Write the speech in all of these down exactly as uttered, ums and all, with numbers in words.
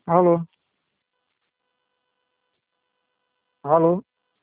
Alô? Alô?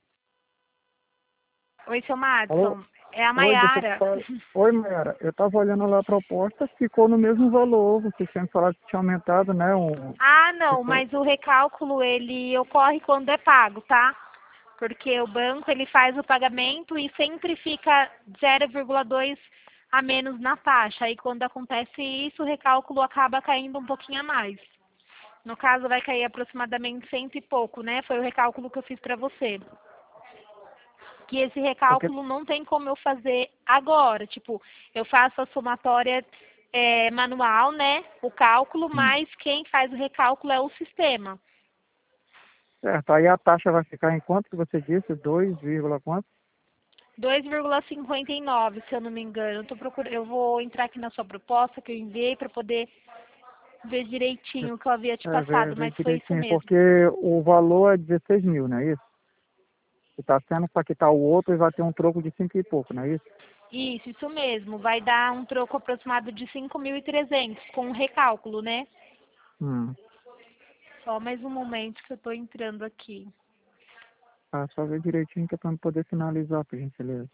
Oi, seu Alô? Madison. É a Oi, deixa eu te Maiara. falar. Oi, Mayara. Eu tava olhando lá a proposta, ficou no mesmo valor. Você tinha me falado que tinha aumentado, né? Um... Ah, não, mas o recálculo ele ocorre quando é pago, tá? Porque o banco ele faz o pagamento e sempre fica zero vírgula dois a menos na taxa. E quando acontece isso, o recálculo acaba caindo um pouquinho a mais. No caso, vai cair aproximadamente cento e pouco, né? Foi o recálculo que eu fiz para você. Que esse Porque... recálculo não tem como eu fazer agora. Tipo, eu faço a somatória é, manual, né? O cálculo, Hum. mas quem faz o recálculo é o sistema. Certo. Aí a taxa vai ficar em quanto que você disse? dois, vírgula quanto? dois vírgula cinquenta e nove, se eu não me engano. Eu, tô procurando, eu vou entrar aqui na sua proposta que eu enviei para poder ver direitinho o que eu havia te É, ver, passado, ver mas foi isso direitinho. mesmo. Porque o valor é dezesseis mil, não é isso? E tá sendo para quitar o outro e vai ter um troco de cinco e pouco, não é isso? Isso, isso mesmo. Vai dar um troco aproximado de cinco mil e trezentos com o recálculo, né? Hum. Só mais um momento que eu estou entrando aqui. Tá, só ver direitinho que é para poder finalizar, por gentileza.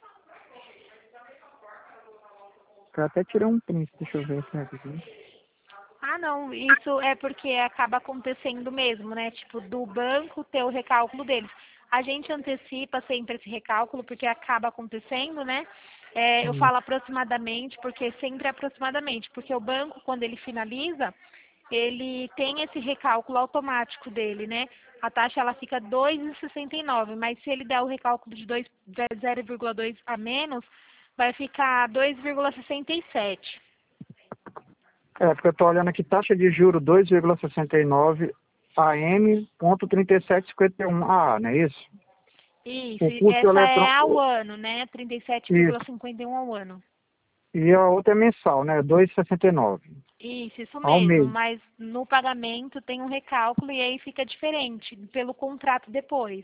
Eu até tirei um print, deixa eu ver se é aqui. Ah, não, isso é porque acaba acontecendo mesmo, né? Tipo, do banco ter o recálculo deles. A gente antecipa sempre esse recálculo porque acaba acontecendo, né? É, eu Hum. falo aproximadamente porque sempre é aproximadamente, porque o banco, quando ele finaliza, ele tem esse recálculo automático dele, né? A taxa ela fica dois vírgula sessenta e nove, mas se ele der o recálculo de dois, zero vírgula dois a menos, vai ficar dois vírgula sessenta e sete. É, porque eu estou olhando aqui, taxa de juro dois vírgula sessenta e nove A M ponto trinta e sete cinquenta e um A, não é isso? Isso, O e custo essa é ao eletrônico, ano, né? trinta e sete vírgula isso. cinquenta e um ao ano. E a outra é mensal, né? dois vírgula sessenta e nove Isso, isso ao mesmo, mês. mas no pagamento tem um recálculo e aí fica diferente pelo contrato depois.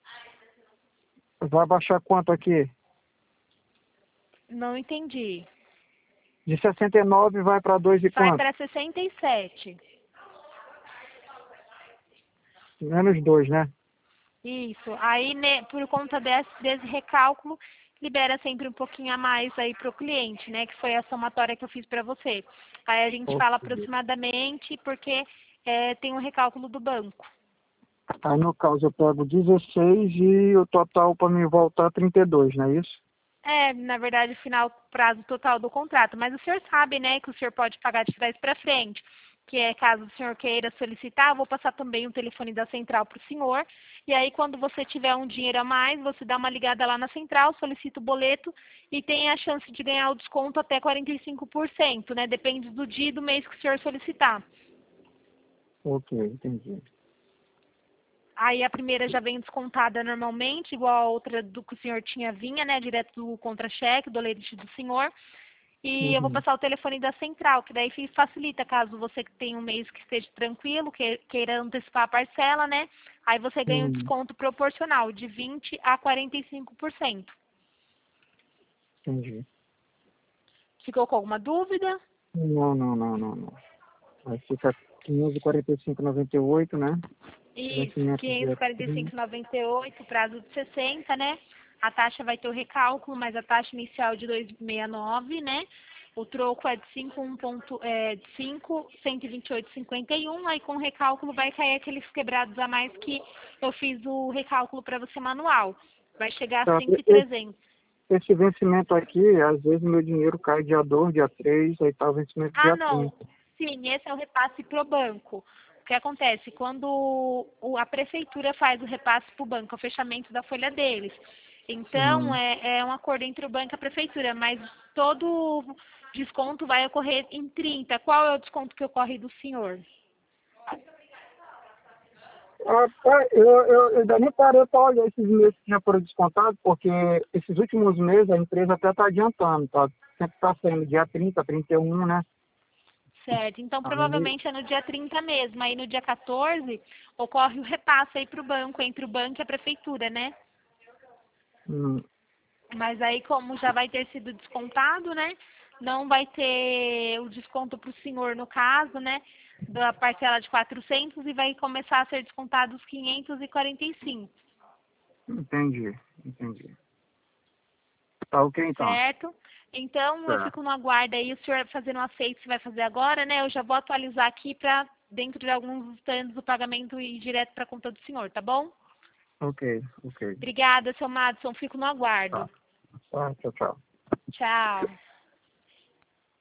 Vai baixar quanto aqui? Não entendi. De sessenta e nove vai para dois e Vai quanto? para sessenta e sete. Menos dois, né? Isso. Aí, né, por conta desse, desse recálculo, libera sempre um pouquinho a mais aí para o cliente, né? Que foi a somatória que eu fiz para você. Aí a gente fala Ok. aproximadamente porque é, tem um recálculo do banco. Aí no caso eu pego dezesseis e o total para me voltar trinta e dois, não é isso? É, na verdade, o final prazo total do contrato. Mas o senhor sabe, né, que o senhor pode pagar de trás para frente. Que é caso o senhor queira solicitar, eu vou passar também o telefone da central para o senhor. E aí, quando você tiver um dinheiro a mais, você dá uma ligada lá na central, solicita o boleto e tem a chance de ganhar o desconto até quarenta e cinco por cento, né? Depende do dia e do mês que o senhor solicitar. Ok, entendi. Aí a primeira já vem descontada normalmente, igual a outra do que o senhor tinha vinha, né? Direto do contra-cheque, do leite do senhor. E eu vou Uhum. passar o telefone da central, que daí facilita caso você tenha um mês que esteja tranquilo, que queira antecipar a parcela, né? Aí você ganha um Hum, desconto proporcional de vinte a quarenta e cinco por cento. entendi. Ficou com alguma dúvida? Não, não, não, não, não. Aí fica quinhentos e quarenta e cinco e noventa e oito, né? Isso, Vencimento quinhentos e dia quarenta e cinco trinta. e noventa e oito, prazo de sessenta, né? A taxa vai ter o recálculo, mas a taxa inicial de dois vírgula sessenta e nove, né? O troco é de cinco, um ponto, é, de cinco, cento e vinte e oito vírgula cinquenta e um, aí com o recálculo vai cair aqueles quebrados a mais que eu fiz o recálculo para você manual. Vai chegar a Tá, cinco mil e esse, trezentos. esse vencimento aqui, às vezes meu dinheiro cai dia dois, dia três, aí tá o vencimento Ah, dia não. trinta. Sim, esse é o repasse para o banco. O que acontece? Quando o- a prefeitura faz o repasse para o banco, é o fechamento da folha deles. Então, Hum. é, é um acordo entre o banco e a prefeitura, mas todo desconto vai ocorrer em trinta. Qual é o desconto que ocorre do senhor? Rapaz, eu, eu, eu ainda nem parei para olhar esses meses que já foram descontados, porque esses últimos meses a empresa até está adiantando, tá? Sempre está saindo dia trinta, trinta e um, né? Certo. Então, Aí, provavelmente é no dia trinta mesmo. Aí, no dia quatorze, ocorre o repasse aí para o banco, entre o banco e a prefeitura, né? hum, Mas aí, como já vai ter sido descontado, né? Não vai ter o desconto para o senhor no caso, né? da parcela de quatrocentos e vai começar a ser descontados quinhentos e quarenta e cinco. Entendi, entendi. Tá ok, então. Certo? Então, eu Certo. fico no aguardo aí, o senhor fazendo um aceito, se vai fazer agora, né? Eu já vou atualizar aqui para, dentro de alguns instantes, o pagamento ir direto para a conta do senhor, tá bom? Ok, ok. Obrigada, seu Madison. Fico no Tá. aguardo. Tá, tchau, tchau. Tchau.